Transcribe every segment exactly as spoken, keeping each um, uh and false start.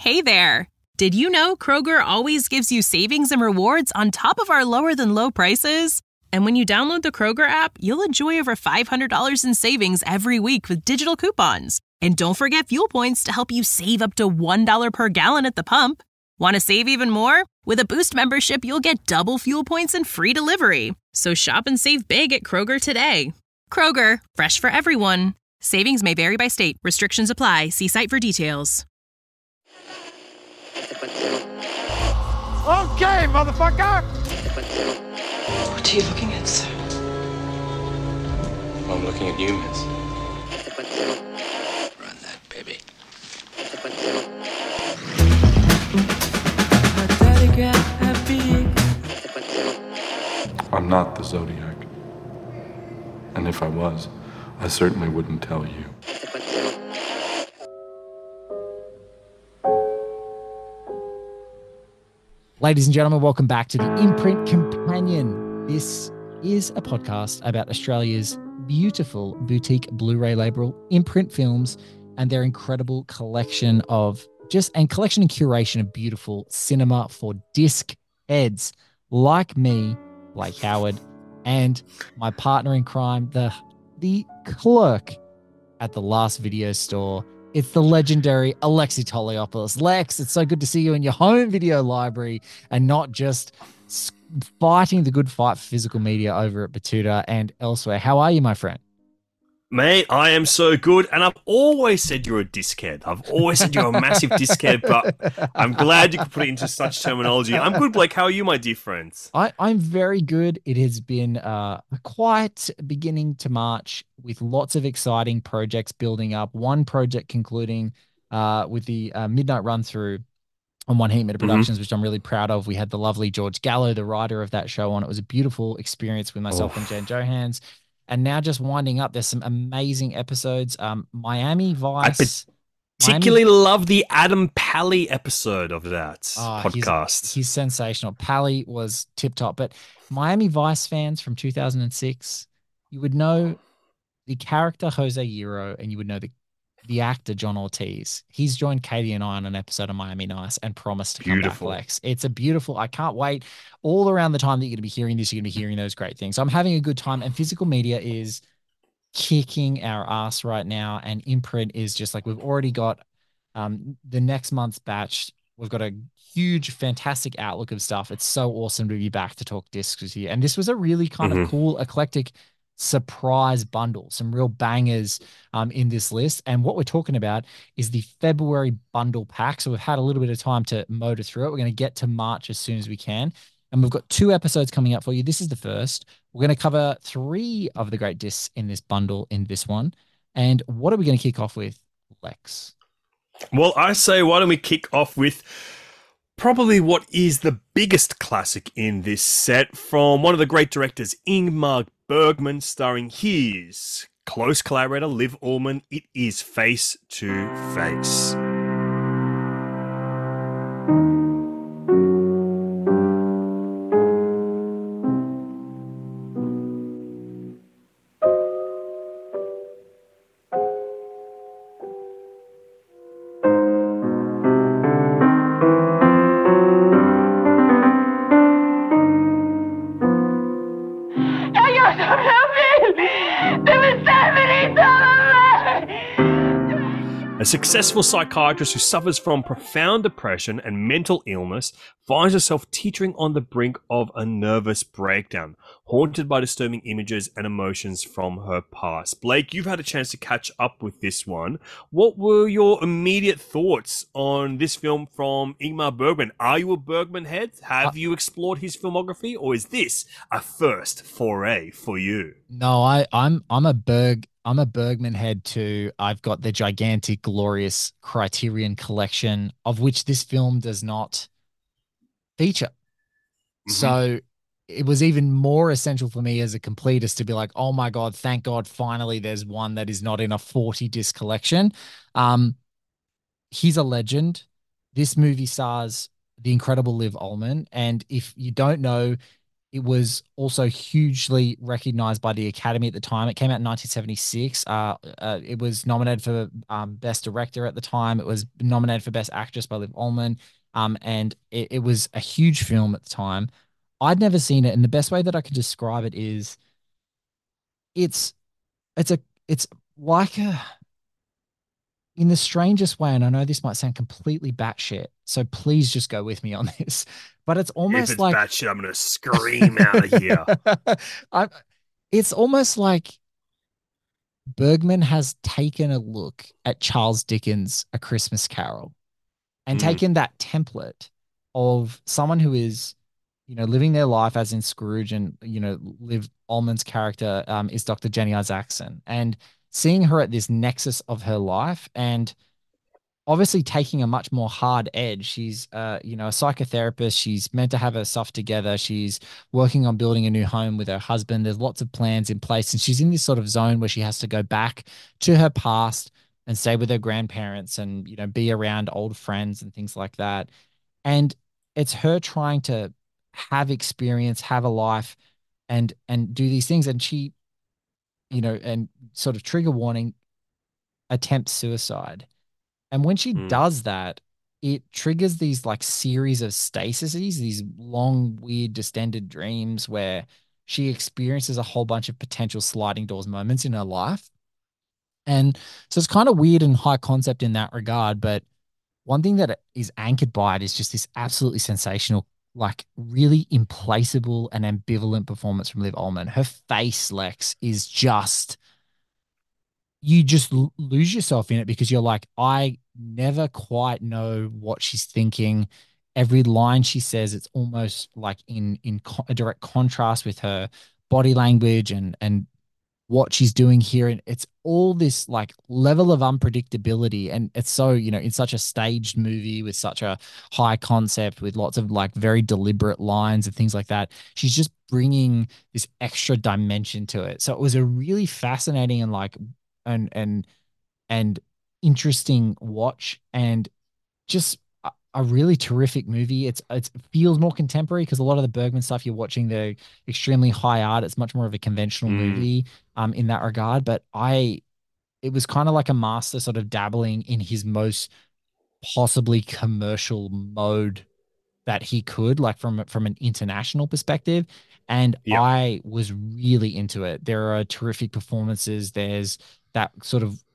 Hey there! Did you know Kroger always gives you savings and rewards on top of our lower-than-low prices? And when you download the Kroger app, you'll enjoy over five hundred dollars in savings every week with digital coupons. And don't forget fuel points to help you save up to one dollar per gallon at the pump. Want to save even more? With a Boost membership, you'll get double fuel points and free delivery. So shop and save big at Kroger today. Kroger, fresh for everyone. Savings may vary by state. Restrictions apply. See site for details. Okay, motherfucker! What are you looking at, sir? I'm looking at you, miss. Run that, baby. I'm not the Zodiac. And if I was, I certainly wouldn't tell you. Ladies and gentlemen, welcome back to the Imprint Companion. This is a podcast about Australia's beautiful boutique Blu-ray label, Imprint Films, and their incredible collection of just and collection and curation of beautiful cinema for disc heads like me, Blake Howard, and my partner in crime, the the clerk at the last video store. It's the legendary Alexi Toliopoulos. Lex, it's so good to see you in your home video library and not just fighting the good fight for physical media over at Batuta and elsewhere. How are you, my friend? Mate, I am so good, and I've always said you're a diskhead. I've always said you're a massive diskhead, but I'm glad you could put it into such terminology. I'm good, Blake. How are you, my dear friends? I, I'm very good. It has been uh, a quiet beginning to March with lots of exciting projects building up. One project concluding uh, with the uh, Midnight Run Through on One Heat Meter Productions, mm-hmm. which I'm really proud of. We had the lovely George Gallo, the writer of that show, on. It was a beautiful experience with myself oh. and Jen Johans. And now just winding up, there's some amazing episodes. Um, Miami Vice. I particularly Miami... love the Adam Pally episode of that oh, podcast. He's, he's sensational. Pally was tip-top. But Miami Vice fans from two thousand six, you would know the character Jose Hierro, and you would know the the actor John Ortiz. He's joined Katie and I on an episode of Miami Nice and promised to beautiful. come back, Lex. It's a beautiful, I can't wait. All around the time that you're going to be hearing this, you're going to be hearing those great things. So I'm having a good time, and physical media is kicking our ass right now. And Imprint is just like, we've already got um, the next month's batch. We've got a huge, fantastic outlook of stuff. It's so awesome to be back to talk discs with you. And this was a really kind mm-hmm. of cool, eclectic surprise bundle, some real bangers um, in this list. And what we're talking about is the February bundle pack. So we've had a little bit of time to motor through it. We're going to get to March as soon as we can. And we've got two episodes coming up for you. This is the first. We're going to cover three of the great discs in this bundle in this one. And what are we going to kick off with, Lex? Well, I say, why don't we kick off with probably what is the biggest classic in this set from one of the great directors, Ingmar Bergman, starring his close collaborator, Liv Ullmann. It is Face to Face. A successful psychiatrist who suffers from profound depression and mental illness finds herself teetering on the brink of a nervous breakdown, haunted by disturbing images and emotions from her past. Blake, you've had a chance to catch up with this one. What were your immediate thoughts on this film from Ingmar Bergman? Are you a Bergman head? Have uh, you explored his filmography, or is this a first foray for you? No, I, I'm I'm a Berg. I'm a Bergman head too. I've got the gigantic, glorious Criterion collection, of which this film does not feature. Mm-hmm. So it was even more essential for me as a completist to be like, oh my God, thank God, finally there's one that is not in a forty disc collection. Um, he's a legend. This movie stars the incredible Liv Ullmann. And if you don't know, it was also hugely recognized by the Academy at the time. It came out in nineteen seventy-six. Uh, uh, it was nominated for um, Best Director at the time. It was nominated for Best Actress by Liv Ullmann. Um, and it, it was a huge film at the time. I'd never seen it, and the best way that I could describe it is it's it's a it's like a in the strangest way, and I know this might sound completely batshit, so please just go with me on this. But it's If almost it's like batshit, I'm gonna scream out of here. I, it's almost like Bergman has taken a look at Charles Dickens' A Christmas Carol and Mm. taken that template of someone who is, you know, living their life as in Scrooge, and, you know, Liv Ullmann's character um, is Doctor Jenny Isaacson, and seeing her at this nexus of her life, and obviously taking a much more hard edge. She's, uh, you know, a psychotherapist. She's meant to have her stuff together. She's working on building a new home with her husband. There's lots of plans in place, and she's in this sort of zone where she has to go back to her past and stay with her grandparents, and, you know, be around old friends and things like that. And it's her trying to have experience, have a life, and and do these things. And she, you know, and sort of trigger warning, attempts suicide. And when she Mm. does that, it triggers these like series of stasises, these long, weird, distended dreams where she experiences a whole bunch of potential sliding doors moments in her life. And so it's kind of weird and high concept in that regard. But one thing that is anchored by it is just this absolutely sensational, like really implacable and ambivalent performance from Liv Ullmann. Her face, Lex, is just, you just l- lose yourself in it because you're like, I never quite know what she's thinking. Every line she says, it's almost like in in co- a direct contrast with her body language and and what she's doing here. And it's all this like level of unpredictability. And it's so, you know, in such a staged movie with such a high concept, with lots of like very deliberate lines and things like that. She's just bringing this extra dimension to it. So it was a really fascinating and like, and, and, and interesting watch, and just a, a really terrific movie. It's it's it feels more contemporary because a lot of the Bergman stuff you're watching, they're extremely high art. It's much more of a conventional Mm. movie um in that regard. But I it was kind of like a master sort of dabbling in his most possibly commercial mode that he could, like from from an international perspective. And Yeah. I was really into it. There are terrific performances. There's that sort of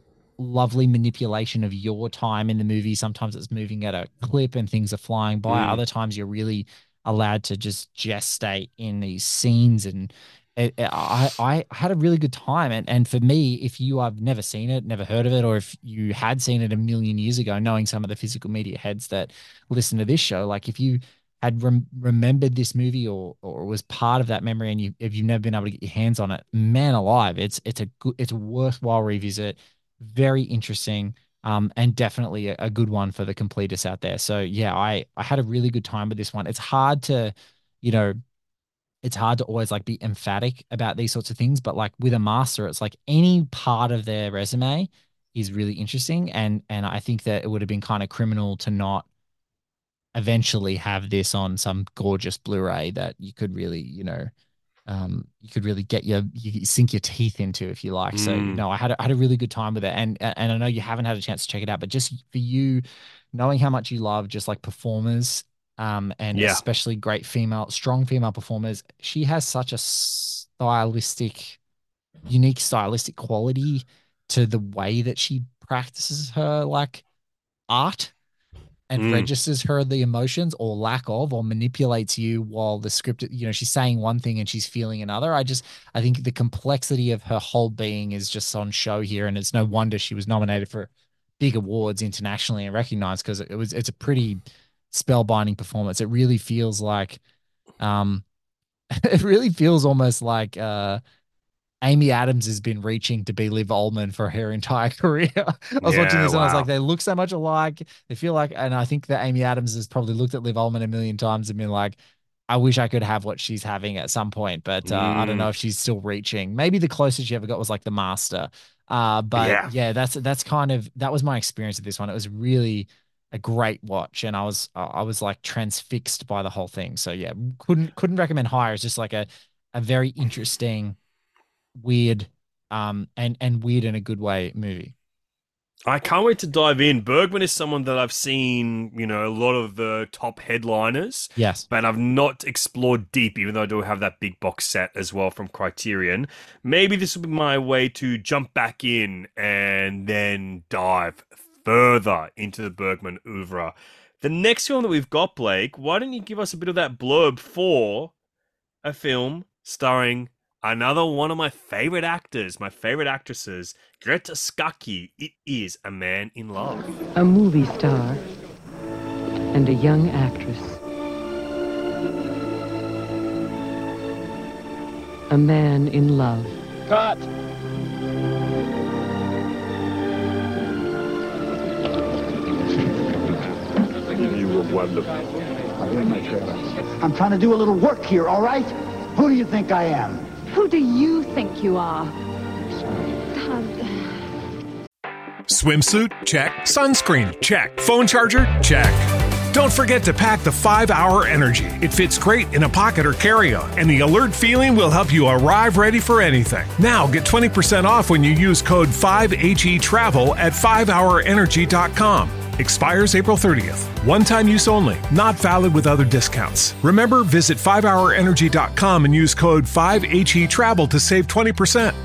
lovely manipulation of your time in the movie. Sometimes it's moving at a clip and things are flying by. Mm. Other times you're really allowed to just gestate in these scenes. And it, it- I, I had a really good time. And, and for me, if you have never seen it, never heard of it, or if you had seen it a million years ago, knowing some of the physical media heads that listen to this show, like if you had rem- remembered this movie, or or was part of that memory, and you if you've never been able to get your hands on it, man alive, it's it's a good, it's a worthwhile revisit. Very interesting, um, and definitely a, a good one for the completists out there. So yeah, I I had a really good time with this one. It's hard to, you know, it's hard to always like be emphatic about these sorts of things, but like with a master, it's like any part of their resume is really interesting, and and I think that it would have been kind of criminal to not eventually have this on some gorgeous Blu-ray that you could really, you know, um, you could really get your you sink your teeth into if you like. So Mm. no, I had a, I had a really good time with it, and and I know you haven't had a chance to check it out, but just for you, knowing how much you love just like performers, um, and Yeah. especially great female, strong female performers, she has such a stylistic, unique stylistic quality to the way that she practices her like art and Mm. registers her the emotions or lack of, or manipulates you while the script, you know, she's saying one thing and she's feeling another. I just, I think the complexity of her whole being is just on show here. And it's no wonder she was nominated for big awards internationally and recognized, because it was, it's a pretty spellbinding performance. It really feels like, um, it really feels almost like, uh, Amy Adams has been reaching to be Liv Ullmann for her entire career. I was watching Yeah, this and I was wow. like, they look so much alike. They feel like, and I think that Amy Adams has probably looked at Liv Ullmann a million times and been like, I wish I could have what she's having at some point, but uh, I don't know Mm. if she's still reaching. Maybe the closest she ever got was like The Master. Uh, but Yeah. yeah, that's that's kind of that was my experience of this one. It was really a great watch, and I was I was like transfixed by the whole thing. So yeah, couldn't couldn't recommend higher. It's just like a a very interesting, weird, um, and and weird in a good way movie. I can't wait to dive in. Bergman is someone that I've seen, you know, a lot of the top headliners. Yes. But I've not explored deep, even though I do have that big box set as well from Criterion. Maybe this will be my way to jump back in and then dive further into the Bergman oeuvre. The next film that we've got, Blake, why don't you give us a bit of that blurb for a film starring another one of my favorite actors, my favorite actresses, Greta Scacchi. It is A Man in Love. A movie star and a young actress. A Man in Love. Cut! You were wonderful. I'm trying to do a little work here, all right? Who do you think I am? Who do you think you are? Swimsuit? Check. Sunscreen? Check. Phone charger? Check. Don't forget to pack the five hour Energy. It fits great in a pocket or carry-on, and the alert feeling will help you arrive ready for anything. Now get twenty percent off when you use code five H E Travel at five hour energy dot com. Expires April thirtieth. One-time use only. Not valid with other discounts. Remember, visit five hour energy dot com and use code five H E Travel to save twenty percent.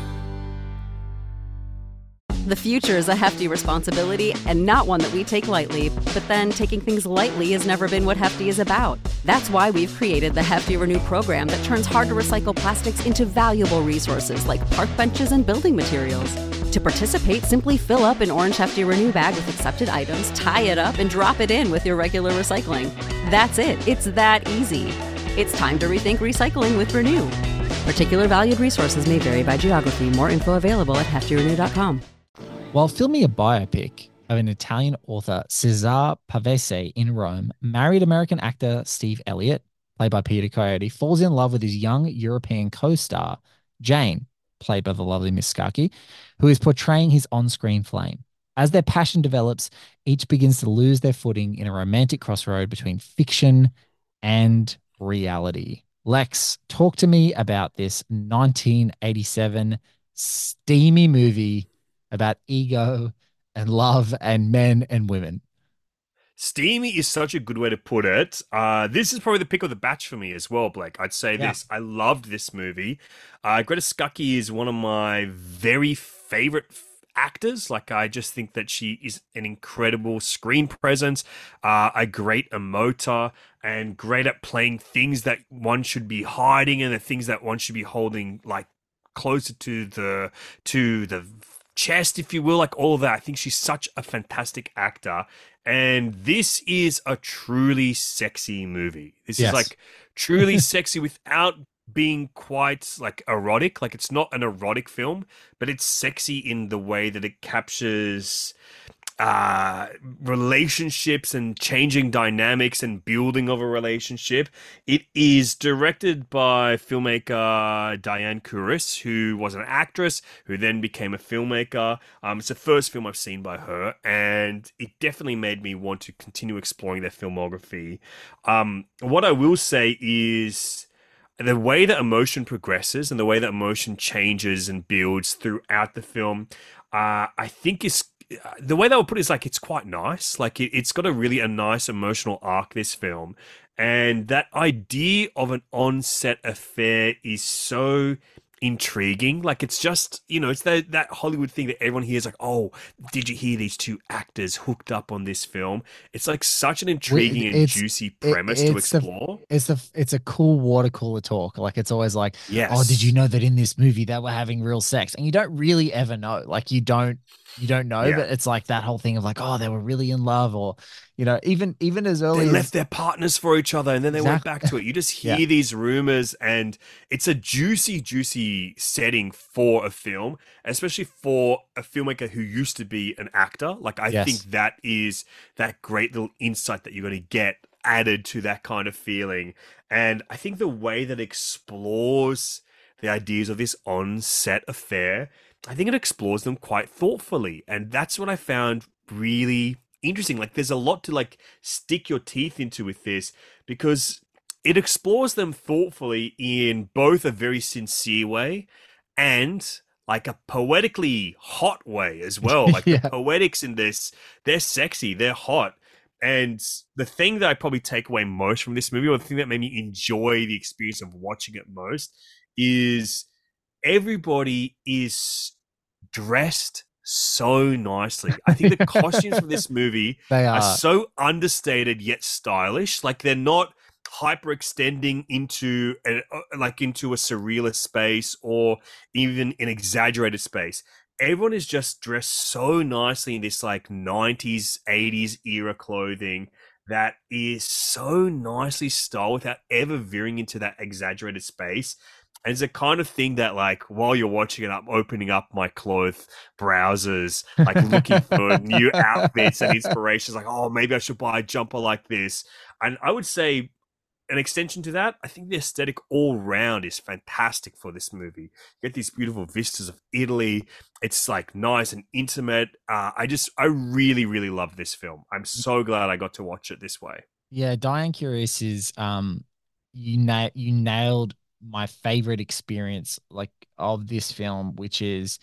The future is a hefty responsibility and not one that we take lightly. But then taking things lightly has never been what Hefty is about. That's why we've created the Hefty Renew program that turns hard-to-recycle plastics into valuable resources like park benches and building materials. To participate, simply fill up an orange Hefty Renew bag with accepted items, tie it up, and drop it in with your regular recycling. That's it. It's that easy. It's time to rethink recycling with Renew. Particular valued resources may vary by geography. More info available at hefty renew dot com. While filming a biopic of an Italian author, Cesare Pavese, in Rome, married American actor Steve Elliott, played by Peter Coyote, falls in love with his young European co-star, Jane, played by the lovely Miss Scacchi, who is portraying his on-screen flame. As their passion develops, each begins to lose their footing in a romantic crossroad between fiction and reality. Lex, talk to me about this nineteen eighty-seven steamy movie about ego and love and men and women. Steamy is such a good way to put it. Uh, this is probably the pick of the batch for me as well, Blake. I'd say Yeah. this. I loved this movie. Uh, Greta Scacchi is one of my very favorite f- actors. Like, I just think that she is an incredible screen presence, uh, a great emoter, and great at playing things that one should be hiding and the things that one should be holding, like, closer to the to the chest, if you will, like all of that. I think she's such a fantastic actor. And this is a truly sexy movie. This Yes. is like truly sexy without being quite like erotic. Like, it's not an erotic film, but it's sexy in the way that it captures uh relationships and changing dynamics and building of a relationship. It is directed by filmmaker Diane Kouris, who was an actress who then became a filmmaker. Um it's the first film I've seen by her, and it definitely made me want to continue exploring their filmography. Um what I will say is the way that emotion progresses and the way that emotion changes and builds throughout the film, uh I think is the way they would put it is like, it's quite nice. Like, it, it's got a really a nice emotional arc, this film. And that idea of an on-set affair is so intriguing. Like, it's just, you know, it's that, that Hollywood thing that everyone hears, like, oh, did you hear these two actors hooked up on this film? It's like such an intriguing and It's- juicy it- premise to it's the- explore. It's a it's a cool water cooler talk. Like, it's always like, Yes. oh, did you know that in this movie they were having real sex? And you don't really ever know. Like, you don't you don't know, Yeah. but it's like that whole thing of like, oh, they were really in love, or you know, even even as early They as left their partners for each other and then they went Exactly. back to it. You just hear Yeah. these rumors, and it's a juicy, juicy setting for a film, especially for a filmmaker who used to be an actor. Like, I Yes. think that is that great little insight that you're going to get added to that kind of feeling. And I think the way that it explores the ideas of this on-set affair, I think it explores them quite thoughtfully. And that's what I found really interesting. Like there's a lot to like stick your teeth into with this, because it explores them thoughtfully in both a very sincere way and like a poetically hot way as well. Like Yeah. the poetics in this, they're sexy, they're hot. And the thing that I probably take away most from this movie, or the thing that made me enjoy the experience of watching it most, is everybody is dressed so nicely. I think the costumes for this movie They are. are. so understated yet stylish. Like they're not hyperextending into a, like into a surrealist space or even an exaggerated space. Everyone is just dressed so nicely in this like nineties, eighties era clothing that is so nicely styled without ever veering into that exaggerated space. And it's a kind of thing that, like, while you're watching it, I'm opening up my clothes browsers, like looking for new outfits and inspirations. Like, oh, maybe I should buy a jumper like this. And I would say, an extension to that, I think the aesthetic all round is fantastic for this movie. You get these beautiful vistas of Italy. It's like nice and intimate. Uh, I just, I really, really love this film. I'm so glad I got to watch it this way. Yeah, Diane Curious is um, you na- you nailed my favorite experience like of this film, which is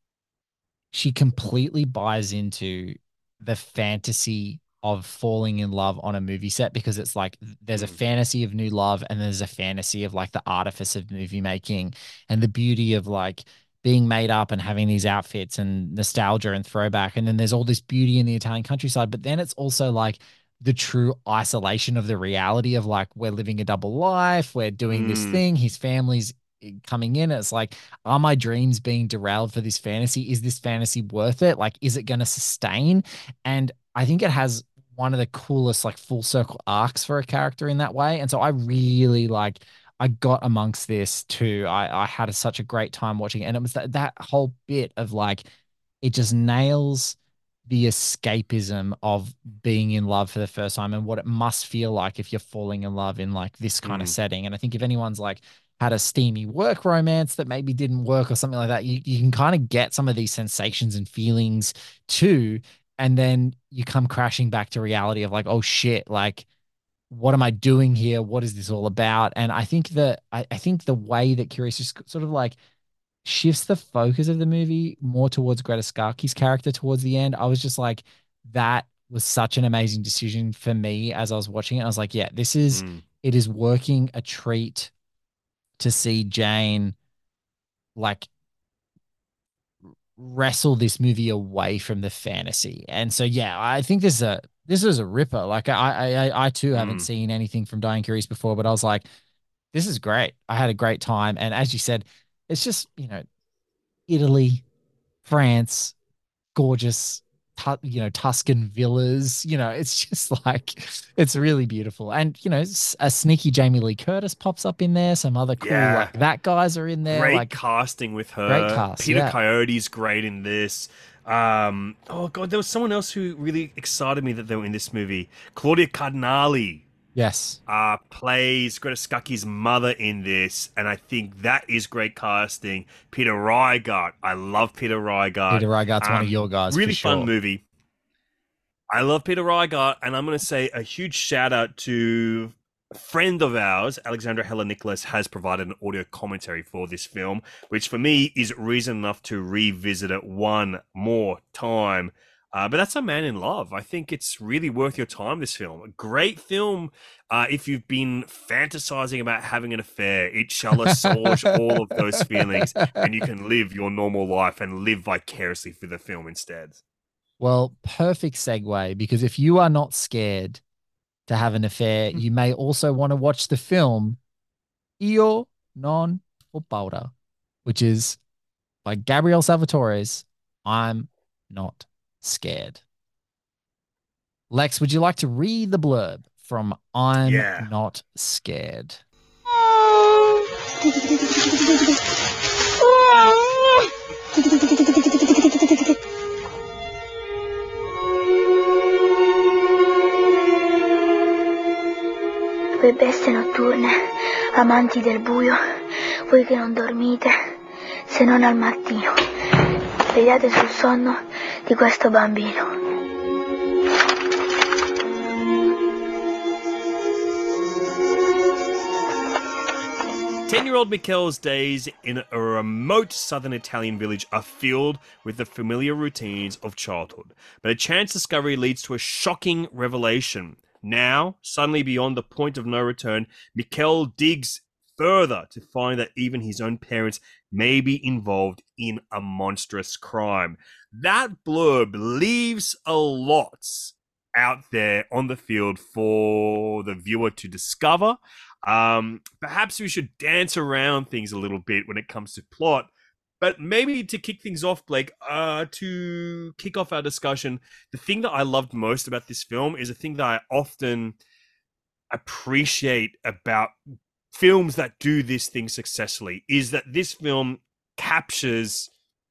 she completely buys into the fantasy of falling in love on a movie set, because it's like there's a fantasy of new love and there's a fantasy of like the artifice of movie making and the beauty of like being made up and having these outfits and nostalgia and throwback. And then there's all this beauty in the Italian countryside, but then it's also like the true isolation of the reality of like, we're living a double life, we're doing mm. this thing, his family's coming in. It's like, are my dreams being derailed for this fantasy? Is this fantasy worth it? Like, is it going to sustain? And I think it has one of the coolest like full circle arcs for a character in that way. And so I really like, I got amongst this too. I, I had a, such a great time watching it. And it was that, that whole bit of like, it just nails the escapism of being in love for the first time and what it must feel like if you're falling in love in like this kind mm. of setting. And I think if anyone's like had a steamy work romance that maybe didn't work or something like that, you, you can kind of get some of these sensations and feelings too. And then you come crashing back to reality of like, oh shit, like, what am I doing here? What is this all about? And I think that, I, I think the way that Curious just sort of like shifts the focus of the movie more towards Greta Scacchi's character towards the end. I was just like, that was such an amazing decision for me as I was watching it. I was like, yeah, this is, mm. it is working a treat to see Jane like wrestle this movie away from the fantasy. And so, yeah, I think this is a, this is a ripper. Like I, I, I too haven't mm. seen anything from Diane Curious before, but I was like, this is great. I had a great time. And as you said, it's just, you know, Italy, France, gorgeous, tu- you know, Tuscan villas, you know, it's just like, it's really beautiful. And, you know, a sneaky Jamie Lee Curtis pops up in there. Some other cool, yeah. like that guys are in there. Great like, casting with her. Great cast, Peter yeah. Coyote's great in this. Um, oh God, there was someone else who really excited me that they were in this movie. Claudia Cardinale. Yes. Uh, plays Greta Scacchi's mother in this, and I think that is great casting. Peter Reigart. I love Peter Reigart. Peter Reigart's um, one of your guys. Really for fun sure. movie. I love Peter Reigart, and I'm going to say a huge shout out to a friend of ours, Alexandra Hella Nicholas, has provided an audio commentary for this film, which for me is reason enough to revisit it one more time. Uh, but that's A Man in Love. I think it's really worth your time, this film. A great film uh, if you've been fantasizing about having an affair. It shall assuage all of those feelings, and you can live your normal life and live vicariously through the film instead. Well, perfect segue, because if you are not scared to have an affair, you may also want to watch the film Io non ho paura, which is by Gabriel Salvatore's I'm Not Scared. Lex, would you like to read the blurb from I'm yeah. Not Scared? Voi bestie notturne, amanti del buio, voi che non dormite se non al mattino, vegliate sul sonno di questo bambino. Ten-year-old Mikel's days in a remote southern Italian village are filled with the familiar routines of childhood. But a chance discovery leads to a shocking revelation. Now, suddenly beyond the point of no return, Mikel digs further to find that even his own parents may be involved in a monstrous crime. That blurb leaves a lot out there on the field for the viewer to discover. Um, perhaps we should dance around things a little bit when it comes to plot, but maybe to kick things off, Blake, uh, to kick off our discussion, the thing that I loved most about this film is a thing that I often appreciate about films that do this thing successfully, is that this film captures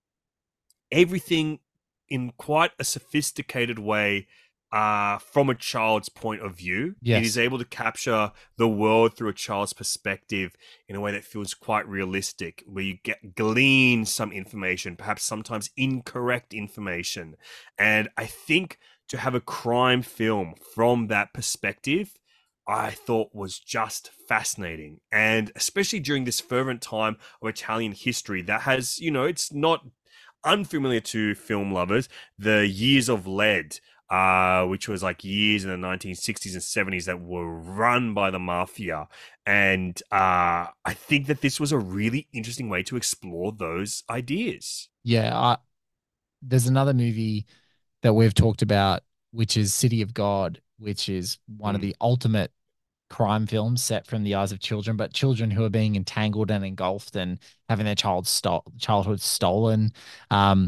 everything in quite a sophisticated way. Uh, from a child's point of view. Yes. It is able to capture the world through a child's perspective in a way that feels quite realistic, where you get glean some information, perhaps sometimes incorrect information. And I think to have a crime film from that perspective, I thought was just fascinating. And especially during this fervent time of Italian history that has, you know, it's not unfamiliar to film lovers, the Years of Lead, Uh, which was like years in the nineteen sixties and seventies that were run by the mafia. And uh, I think that this was a really interesting way to explore those ideas. Yeah. I, there's another movie that we've talked about, which is City of God, which is one mm. of the ultimate crime films set from the eyes of children, but children who are being entangled and engulfed and having their child sto- childhood stolen. Um,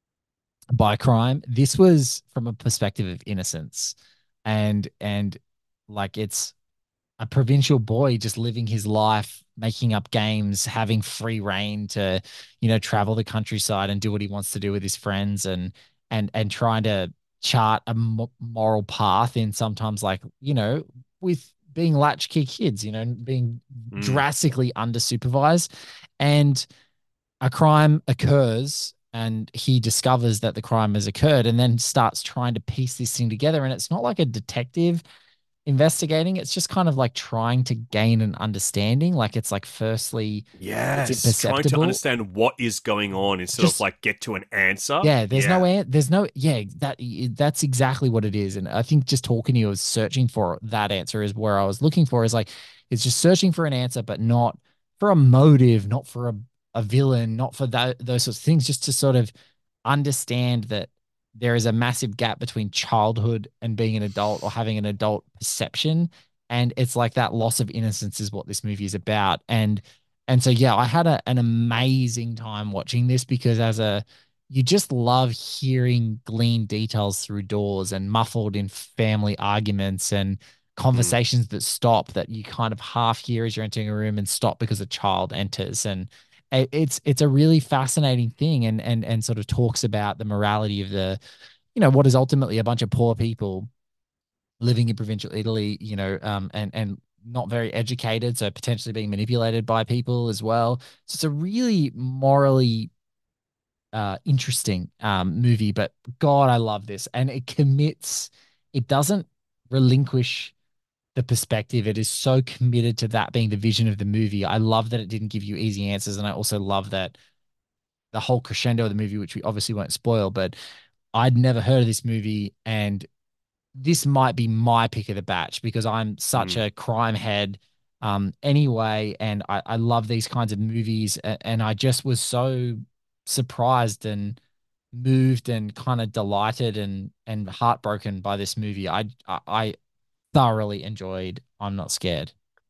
by crime. This was from a perspective of innocence, and and like it's a provincial boy just living his life, making up games, having free reign to, you know, travel the countryside and do what he wants to do with his friends, and and and trying to chart a moral path in sometimes, like, you know, with being latchkey kids, you know, being mm. drastically under supervised, and a crime occurs and he discovers that the crime has occurred and then starts trying to piece this thing together. And it's not like a detective investigating. It's just kind of like trying to gain an understanding. Like it's like, firstly, yes, is it perceptible? Trying to understand what is going on instead just, of like get to an answer. Yeah, there's yeah. no an- there's no yeah that that's exactly what it is. And I think just talking to you, I was searching for that answer is where I was looking for, is like it's just searching for an answer, but not for a motive, not for a a villain, not for that, those sorts of things, just to sort of understand that there is a massive gap between childhood and being an adult, or having an adult perception. And it's like that loss of innocence is what this movie is about. And, and so, yeah, I had a, an amazing time watching this, because as a, you just love hearing gleaned details through doors and muffled in family arguments and conversations mm. that stop, that you kind of half hear as you're entering a room and stop because a child enters. And it's it's a really fascinating thing, and and and sort of talks about the morality of the, you know, what is ultimately a bunch of poor people living in provincial Italy, you know, um, and and not very educated, so potentially being manipulated by people as well. So it's a really morally uh, interesting um, movie. But God, I love this, and it commits. It doesn't relinquish the perspective. It is so committed to that being the vision of the movie. I love that it didn't give you easy answers. And I also love that the whole crescendo of the movie, which we obviously won't spoil, but I'd never heard of this movie. And this might be my pick of the batch, because I'm such mm. a crime head um, anyway. And I, I love these kinds of movies. And I just was so surprised and moved and kind of delighted and, and heartbroken by this movie. I, I, thoroughly enjoyed I'm Not Scared.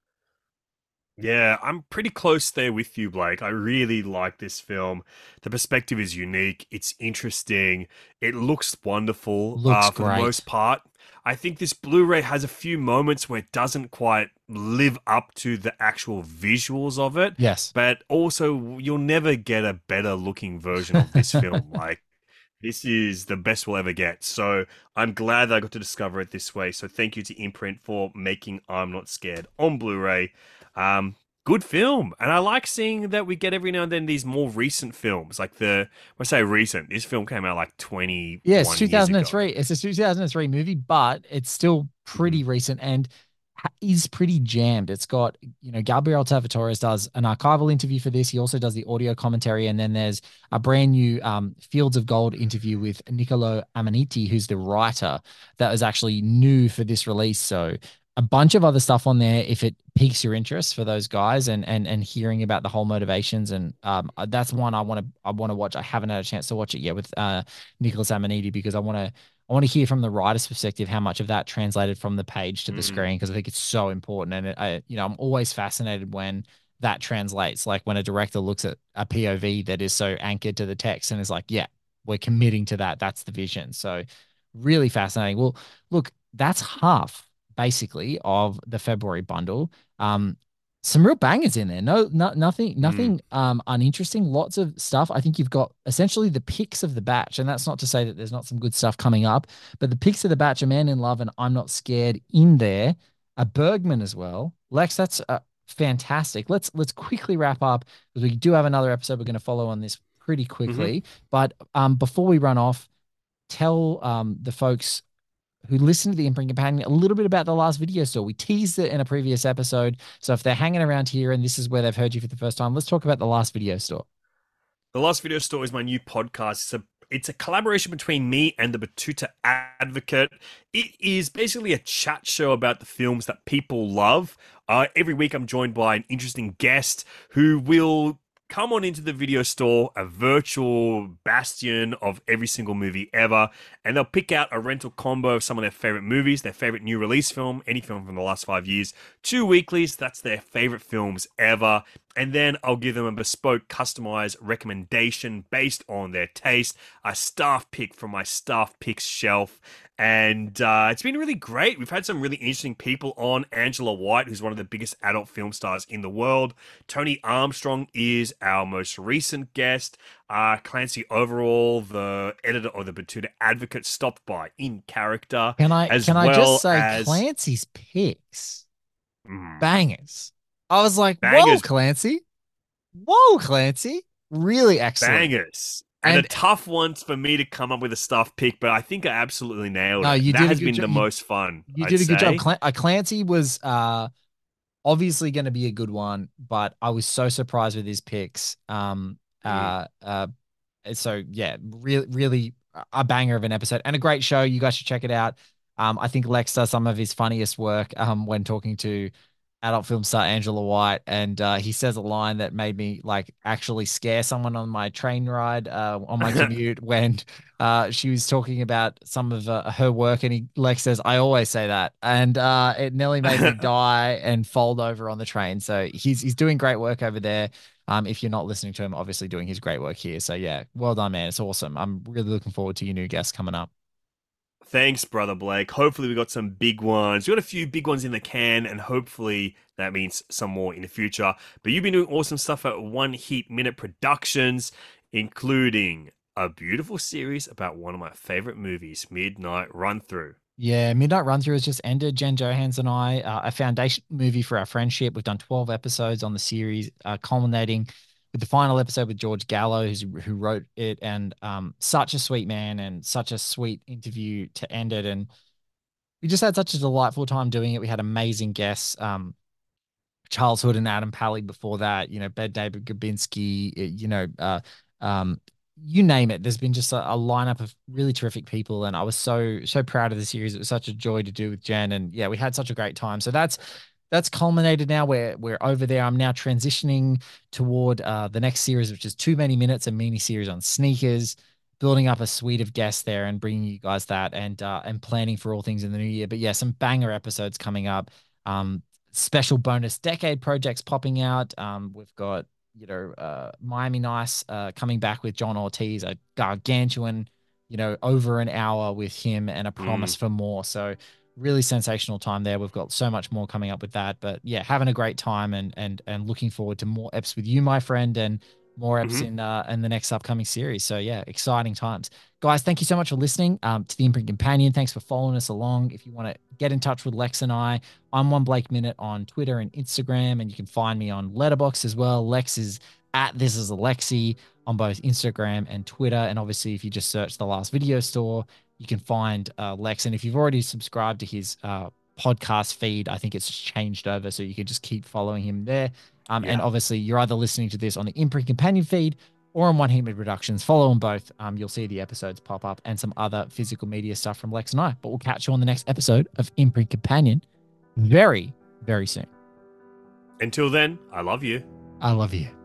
Yeah, I'm pretty close there with you, Blake. I really like this film. The perspective is unique. It's interesting. It looks wonderful. Looks uh, for great. the most part. I think this Blu-ray has a few moments where it doesn't quite live up to the actual visuals of it. Yes. But also, you'll never get a better looking version of this film. Like, this is the best we'll ever get. So I'm glad that I got to discover it this way. So thank you to Imprint for making I'm Not Scared on Blu-ray. Um, good film. And I like seeing that we get every now and then these more recent films. Like the, when I say recent, this film came out like twenty. Yes, two thousand three. It's a two thousand three movie, but it's still pretty mm. recent. And is pretty jammed. It's got, you know, Gabriel Tavares does an archival interview for this. He also does the audio commentary. And then there's a brand new um, Fields of Gold interview with Niccolo Amaniti, who's the writer that was actually new for this release. So a bunch of other stuff on there if it piques your interest for those guys and and and hearing about the whole motivations. And um, that's one I want to I want to watch. I haven't had a chance to watch it yet with uh, Nicholas Amaniti because I want to I want to hear from the writer's perspective how much of that translated from the page to the mm. screen, because I think it's so important. And it, I, you know, I'm always fascinated when that translates, like when a director looks at a P O V that is so anchored to the text and is like, yeah, we're committing to that. That's the vision. So really fascinating. Well, look, that's half basically of the February bundle. Um, some real bangers in there. No, no nothing, nothing mm. um, uninteresting. Lots of stuff. I think you've got essentially the picks of the batch, and that's not to say that there's not some good stuff coming up, but the picks of the batch, A Man in Love and I'm Not Scared in there. A Bergman as well. Lex, that's uh, fantastic. Let's let's quickly wrap up because we do have another episode we're going to follow on this pretty quickly. Mm-hmm. But um, before we run off, tell um, the folks who listen to the Imprint Companion a little bit about the last video store. We teased it in a previous episode. So if they're hanging around here and this is where they've heard you for the first time, let's talk about the last video store. The Last Video Store is my new podcast. It's a It's a collaboration between me and the Batuta Advocate. It is basically a chat show about the films that people love. Uh, every week I'm joined by an interesting guest who will come on into the video store, a virtual bastion of every single movie ever, and they'll pick out a rental combo of some of their favorite movies, their favorite new release film, any film from the last five years, two weeklies, that's their favorite films ever, and then I'll give them a bespoke, customized recommendation based on their taste, a staff pick from my staff picks shelf, and uh, it's been really great. We've had some really interesting people on. Angela White, who's one of the biggest adult film stars in the world. Tony Armstrong is our most recent guest. Uh, Clancy Overall, the editor of the Batuta Advocate, stopped by in character. Can I as can well I just say as... Clancy's picks, mm. bangers. I was like, bangers. whoa, Clancy. Whoa, Clancy. Really excellent. Bangers. And, and a tough ones for me to come up with a stuff pick, but I think I absolutely nailed no, it. You that did has a good been jo- the you, most fun. You I'd did a good say. job. Cl- uh, Clancy was uh, obviously going to be a good one, but I was so surprised with his picks. Um, uh, uh, so yeah, really, really a banger of an episode and a great show. You guys should check it out. Um, I think Lex does some of his funniest work um, when talking to adult film star Angela White, and uh, he says a line that made me like actually scare someone on my train ride uh, on my commute when uh, she was talking about some of uh, her work, and he Lex says, "I always say that," and uh, it nearly made me die and fold over on the train. So he's he's doing great work over there. Um, if you're not listening to him, obviously doing his great work here. So yeah, well done, man. It's awesome. I'm really looking forward to your new guests coming up. Thanks, Brother Blake. Hopefully we got some big ones. We got a few big ones in the can, and hopefully that means some more in the future. But you've been doing awesome stuff at One Heat Minute Productions, including a beautiful series about one of my favorite movies, Midnight Run Through. Yeah, Midnight Run Through has just ended. Jen Johans and I, uh, a foundation movie for our friendship. We've done twelve episodes on the series, uh, culminating with the final episode with George Gallo, who's, who wrote it, and um, such a sweet man and such a sweet interview to end it. And we just had such a delightful time doing it. We had amazing guests, um, Charles Hood and Adam Pally before that, you know, Bed David Gabinski, you know, uh, um, you name it. There's been just a, a lineup of really terrific people. And I was so, so proud of the series. It was such a joy to do with Jen. And yeah, we had such a great time. So that's, That's culminated now. We're, we're over there. I'm now transitioning toward uh, the next series, which is Too Many Minutes, a mini series on sneakers, building up a suite of guests there and bringing you guys that, and uh, and planning for all things in the new year. But yeah, some banger episodes coming up. Um, special bonus decade projects popping out. Um, we've got, you know, uh, Miami Nice uh, coming back with John Ortiz, a gargantuan, you know, over an hour with him, and a promise mm. for more. So really sensational time there. We've got so much more coming up with that, but yeah, having a great time and and and looking forward to more eps with you, my friend, and more eps mm-hmm. in uh in the next upcoming series. So yeah, exciting times, guys. Thank you so much for listening um to the Imprint Companion. Thanks for following us along. If you want to get in touch with Lex and I, I'm One Blake Minute on Twitter and Instagram, and you can find me on Letterboxd as well. Lex is at This Is Alexi on both Instagram and Twitter, and obviously if you just search The Last Video Store, you can find uh, Lex. And if you've already subscribed to his uh, podcast feed. I think it's changed over, so you can just keep following him there. Um, Yeah. And obviously, you're either listening to this on the Imprint Companion feed or on One Heat Med Productions. Follow them both. Um, you'll see the episodes pop up and some other physical media stuff from Lex and I. But we'll catch you on the next episode of Imprint Companion very, very soon. Until then, I love you. I love you.